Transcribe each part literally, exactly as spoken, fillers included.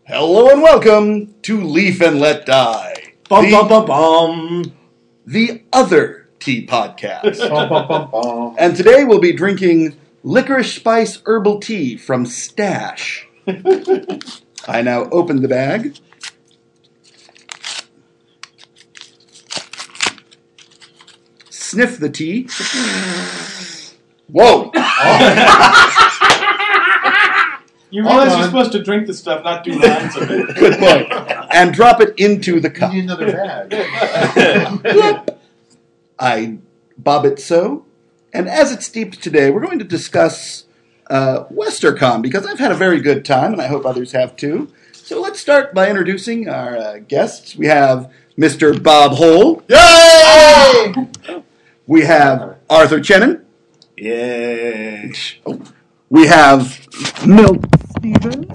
Hello and welcome to Leaf and Let Die. Bum, the, bum, bum, bum. the other tea podcast. Bum, bum, bum, bum. And today we'll be drinking licorice spice herbal tea from Stash. I now open the bag. Sniff the tea. Whoa! You realize you're supposed to drink the stuff, not do lines of it. Good point. And drop it into the cup. You need another bag. I bob it so. And as it steeps today, we're going to discuss uh, WesterCon, because I've had a very good time, and I hope others have too. So let's start by introducing our uh, guests. We have Mister Bob Hole. Yay! We have Arthur Chenin. Yay! Oh. We have Milt Stevens.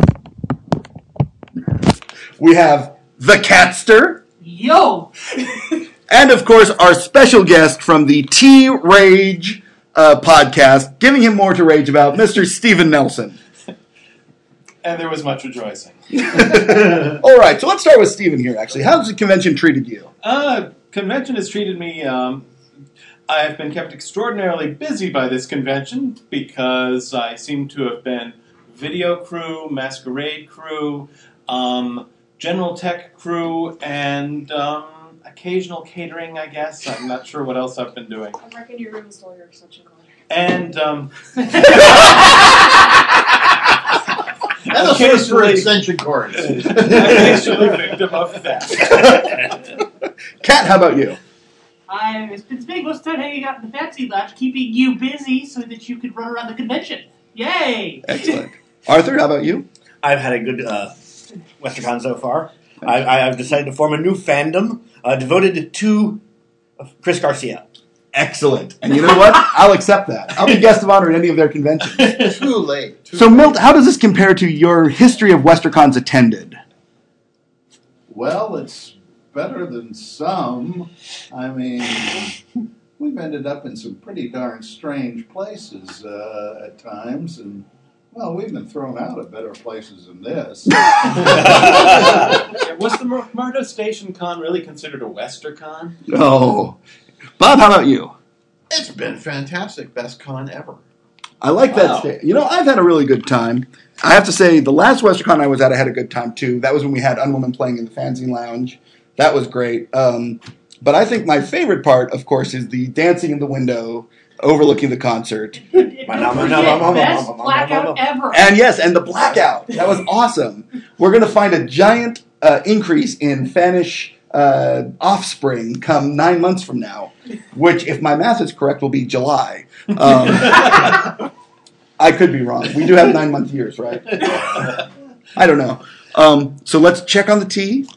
We have the Catster. Yo! And, of course, our special guest from the T-Rage uh, podcast, giving him more to rage about, Mister Steven Nelson. And there was much rejoicing. All right, so let's start with Steven here, actually. How's the convention treated you? Uh, convention has treated me, um, I have been kept extraordinarily busy by this convention because I seem to have been video crew, masquerade crew, um, general tech crew, and um, occasional catering, I guess. I'm not sure what else I've been doing. I reckon your room stole your such a color. And, um... And the first for extension cords. Occasionally victim of theft. Kat, how about you? I've been spending most of the time hanging out in the fancy lounge, keeping you busy so that you could run around the convention. Yay! Excellent. Arthur, how about you? I've had a good uh, WesterCon so far. I, I've decided to form a new fandom uh, devoted to Chris Garcia. Excellent. And you know what? I'll accept that. I'll be guest of honor at any of their conventions. Too late. Too So, late. Milt, how does this compare to your history of WesterCons attended? Well, it's better than some. I mean, we've ended up in some pretty darn strange places uh, at times, and, well, we've been thrown out of better places than this. Was the Murdo Station Con really considered a WesterCon? Oh. Bob, how about you? It's been fantastic. Best con ever. I like Wow. that. Sta- you know, I've had a really good time. I have to say, the last WesterCon I was at, I had a good time too. That was when we had Unwoman playing in the Fanzine Lounge. That was great. Um, but I think my favorite part, of course, is the dancing in the window overlooking the concert. Don't forget, best blackout ever. And yes, and the blackout. That was awesome. We're going to find a giant uh, increase in Fanish uh, offspring come nine months from now, which, if my math is correct, will be July. Um, I could be wrong. We do have nine-month years, right? I don't know. Um, so let's check on the tea.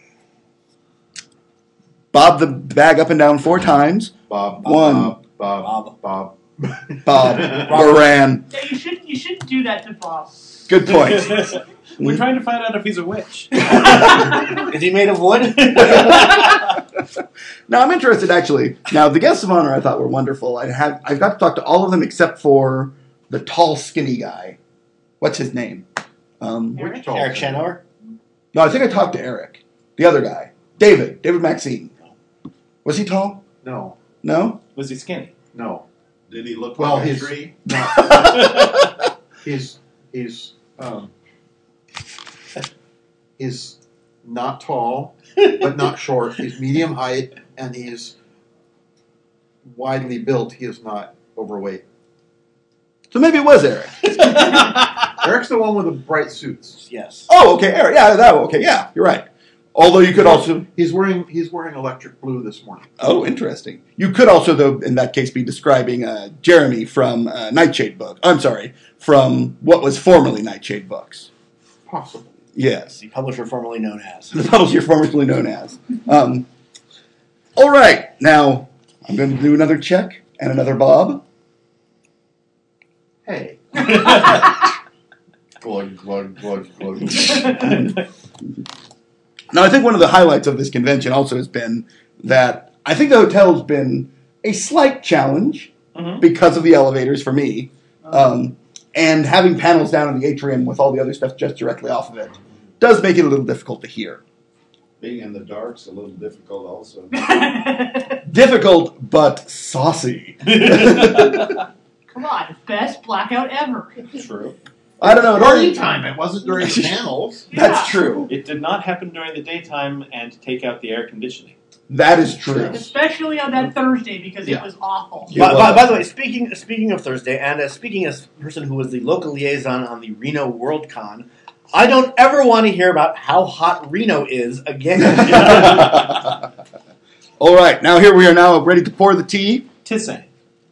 Bob the bag up and down four times. Bob. One. Bob. Bob. Bob. Bob Moran. Yeah, you shouldn't. You shouldn't do that to Bob. Good point. We're trying to find out if he's a witch. Is he made of wood? Now, I'm interested, actually. Now, the guests of honor I thought were wonderful. I had I got to talk to all of them except for the tall, skinny guy. What's his name? Um, Which tall Eric thing? Shanauer? no, I think I talked to Eric. The other guy. David. David Maxine. Was he tall? No. No? Was he skinny? No. Did he look Well, like a his- tree? He's he's um he's not tall, but not short. He's medium height, and he's widely built. He is not overweight. So maybe it was Eric. Eric's the one with the bright suits. Yes. Oh, okay. Eric. Yeah, that okay. Yeah, you're right. Although you could also... He's wearing he's wearing electric blue this morning. Oh, interesting. You could also, though, in that case, be describing uh, Jeremy from uh, Nightshade Book. I'm sorry, from what was formerly Nightshade Books. Possible. Yes. The publisher formerly known as. The publisher formerly known as. Um, all right. Now, I'm going to do another check and another Bob. Hey. glug, glug, glug, glug. Now, I think one of the highlights of this convention also has been that I think the hotel's been a slight challenge Mhm. because of the elevators for me. Um, and having panels down in the atrium with all the other stuff just directly off of it does make it a little difficult to hear. Being in the dark's a little difficult also. Difficult, but saucy. Come on, best blackout ever. True. I don't know. It Party only, time. It wasn't during the panels. that's Yeah. true. It did not happen during the daytime and take out the air conditioning. That is true. Especially on that Thursday because Yeah. it was awful. It By, by, was. by the way, speaking speaking of Thursday, and as speaking as a person who was the local liaison on the Reno Worldcon, I don't ever want to hear about how hot Reno is again. All right, now here we are now ready to pour the tea. Tissay.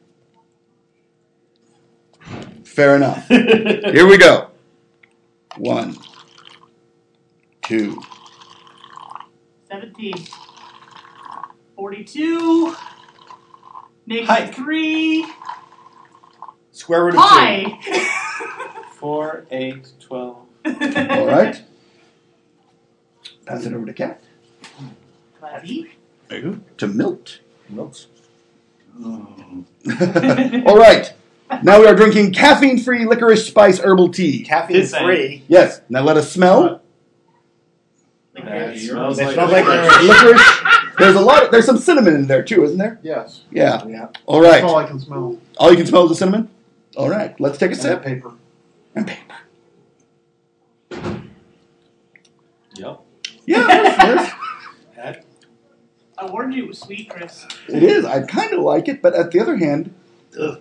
Fair enough. Here we go. One, two, seventeen. forty-two. Negative Hi. three. Square root of two. Hi. Four, eight, twelve. all right. Pass it over to Kat. Classy. There you go. To Milt. Milks. Oh. All right. Now we are drinking caffeine-free licorice spice herbal tea. Caffeine Tissay. free. Yes. Now let us smell. That You're- smells It like smells like licorice. Licorice. There's a lot. Of, there's some cinnamon in there too, isn't there? Yes. Yeah. Yeah. All That's all right. I can smell. All you can smell is the cinnamon. All right. Let's take a And sip. paper. And paper. Yep. Yeah. Yes, That- I warned you it was sweet, Chris. it is. I kind of like it, but at the other hand, Ugh.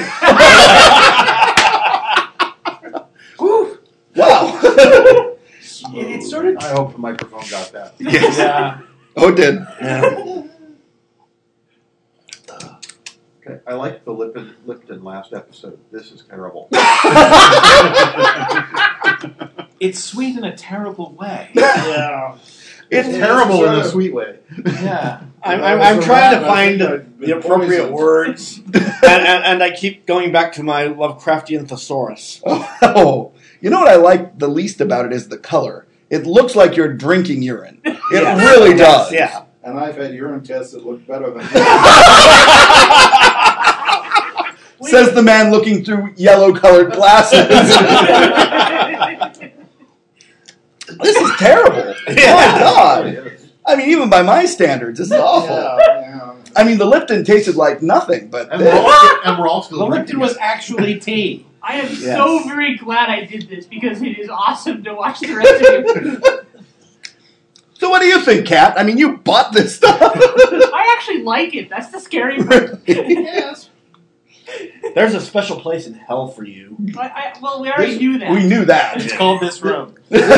Whew. Wow. It, it sort of. I hope the microphone got that. Yes. Yeah. Oh, it did. Yeah. Okay. I liked the Lipton, Lipton last episode. This is terrible. It's sweet in a terrible way. Yeah. It's It's terrible in sort a of- sweet way. Yeah. I'm, When I'm, I I'm was trying to around, I find think the, I'd the been appropriate poisoned. words, and, and, and I keep going back to my Lovecraftian thesaurus. Oh, you know what I like the least about it is the color. It looks like you're drinking urine. It Yes. really Yes, does. Yeah. And I've had urine tests that look better than Says the man looking through yellow-colored glasses. This is terrible. Yeah. My God. I mean, even by my standards, this is awful. yeah. I mean, the Lipton tasted like nothing, but And we're all, this, still- and we're all still The drinking Lipton was it. actually tea. I am Yes. so very glad I did this because it is awesome to watch the rest of you. so what do you think, Kat? I mean, you bought this stuff. I actually like it. That's the scary part. Yes. There's a special place in hell for you. I, I, well, we already This- knew that. We knew that. It's called this room.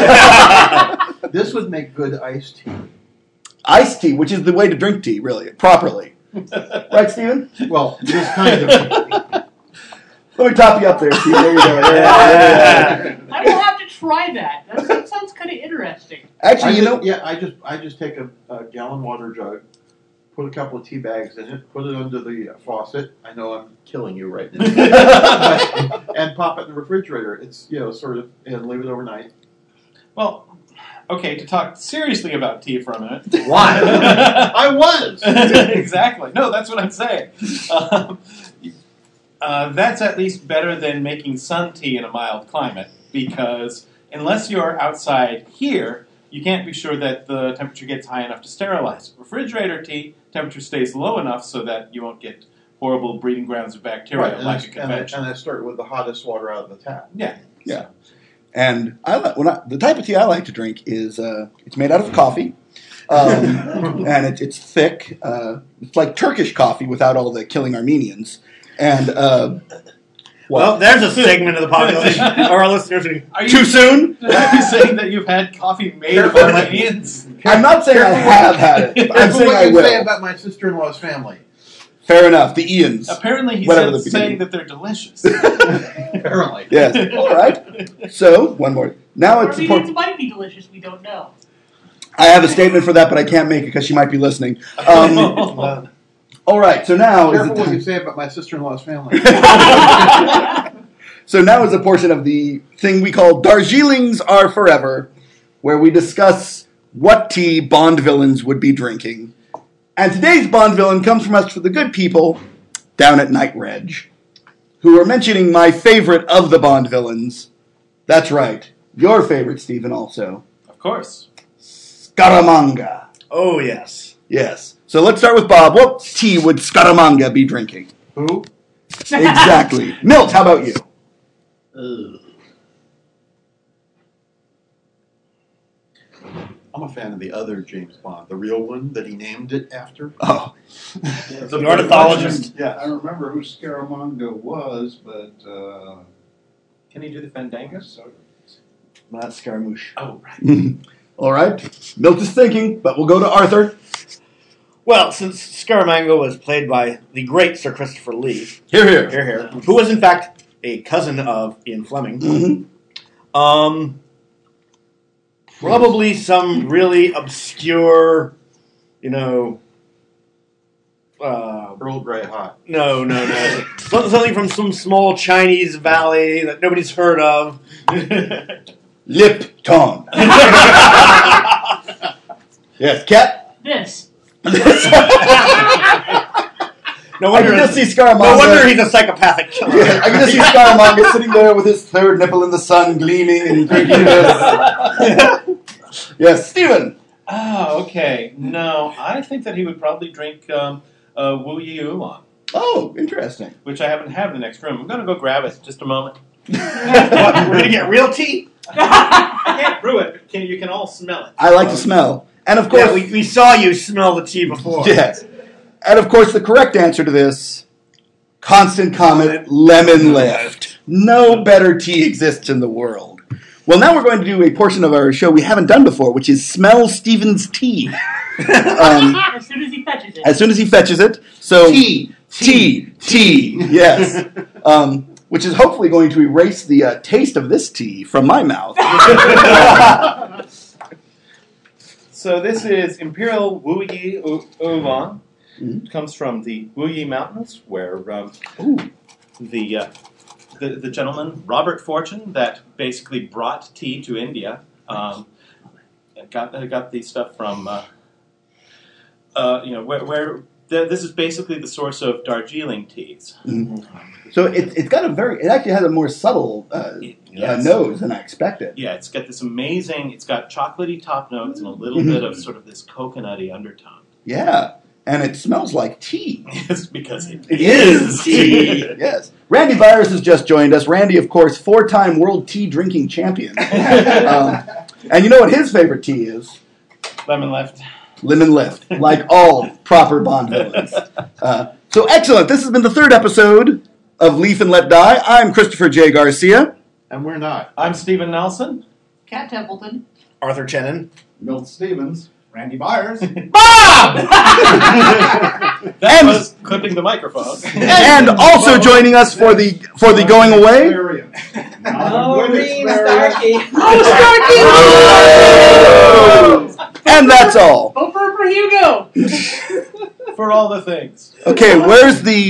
This would make good iced tea. Iced tea, which is the way to drink tea, really, properly. Right, Steven? Well, this kind of. Let me top you up there, Steve. There you go. Yeah, yeah, yeah. I will have to try that. That, that sounds kind of interesting. Actually, I you just- know, yeah, I just I just take a, a gallon water jug, put a couple of tea bags in it, put it under the faucet. I know I'm killing you right now, but- and pop it in the refrigerator. It's you know sort of and leave it overnight. Well, okay, to talk seriously about tea for a minute. Why? I was. Exactly. No, that's what I'm saying. Um, uh, that's at least better than making sun tea in a mild climate, because unless you're outside here, you can't be sure that the temperature gets high enough to sterilize it. Refrigerator tea, temperature stays low enough so that you won't get horrible breeding grounds of bacteria Right, and, like I, a and, I, convention. and I start with the hottest water out of the tap. Yeah. Yeah. And I like when I, the type of tea I like to drink is uh, it's made out of coffee, um, and it, it's thick. Uh, it's like Turkish coffee without all the killing Armenians. And uh, Well, there's a segment of the population, or our listeners who Are too you, soon? are you saying that you've had coffee made of Careful. Armenians? I'm not saying I have had it. But I'm Careful saying what I you say will. about my sister-in-law's family. Fair enough. The Ians. Apparently, he's Whatever said, the saying beginning. that they're delicious. Apparently. Yes. All right. So one more. Now it's Armenians important. might be delicious. We don't know. I have a statement for that, but I can't make it because she might be listening. Um, uh, all right. So now is Careful the what you time. say about my sister-in-law's family. So now is a portion of the thing we call Darjeelings Are Forever, where we discuss what tea Bond villains would be drinking. And today's Bond villain comes from us for the good people down at Night Reg, who are mentioning my favorite of the Bond villains. That's right, your favorite, Stephen, also. course. Scaramanga. Oh, yes. Yes. So let's start with Bob. What tea would Scaramanga be drinking? Who? Exactly. Milt, how about you? Ugh. I'm a fan of the other James Bond, the real one that he named it after. Oh. The ornithologist. Yeah. I remember who Scaramanga was, but uh, Can he do the Fandango? Not Scaramouche. Oh, right. All right. Milt is thinking, but we'll go to Arthur. Well, since Scaramanga was played by the great Sir Christopher Lee, Here, here. here, here, who was in fact a cousin of Ian Fleming, Mm-hmm. um, probably some really obscure, you know, uh, Earl Grey hot. no, no, no, Some- something from some small Chinese valley that nobody's heard of. Lipton. Yes, Cat. This. No I wonder, can just see no Scaramanga. wonder he's a psychopathic killer. Yeah, I can just see Scaramanga sitting there with his third nipple in the sun, gleaming and drinking this. Yes, Stephen. Oh, okay. No, I think that he would probably drink um, uh, Wu Yi Oolong, Oh, interesting. which I happen to have in the next room. I'm going to go grab it just a moment. What, we're gonna get real tea? I can't brew it, but can, you can all smell it. I like to smell. And of course, Yeah, we, we saw you smell the tea before. yes. And of course, the correct answer to this, constant comment, lemon lift. No better tea exists in the world. Well, now we're going to do a portion of our show we haven't done before, which is Smell Stephen's Tea. Um, As soon as he fetches it. as soon as he fetches it. So Tea. tea, tea, yes. Um, which is hopefully going to erase the uh, taste of this tea from my mouth. So this is Imperial Wu Yi Oo- Oolong. Mhm. It comes from the Wu Yi Mountains, where um, Ooh. the, uh, the the gentleman Robert Fortune that basically brought tea to India um, and got uh, got the stuff from uh, uh, you know where, where the, this is basically the source of Darjeeling teas. So it, it's got a very, it actually has a more subtle uh, Yes. uh, nose than I expected. Yeah, it's got this amazing. It's got chocolatey top notes and a little Mhm. bit of sort of this coconutty undertone. Yeah, and it smells like tea. It's because it, It is tea. Yes. Randy Byers has just joined us. Randy, of course, four-time world tea drinking champion. um, and you know what his favorite tea is? lemon left. Lemon Lift, like all proper Bond villains. Uh, so excellent. This has been the third episode of Leaf and Let Die. I'm Christopher J. Garcia. And we're not. I'm Stephen Nelson. Cat Templeton. Arthur Chenin. Milt Stevens, Randy Byers. That And- was clipping the microphone. And also joining us for the for the going away. Maureen Starkey. And that's all. Vote for, for Hugo. For all the things. Okay, where's the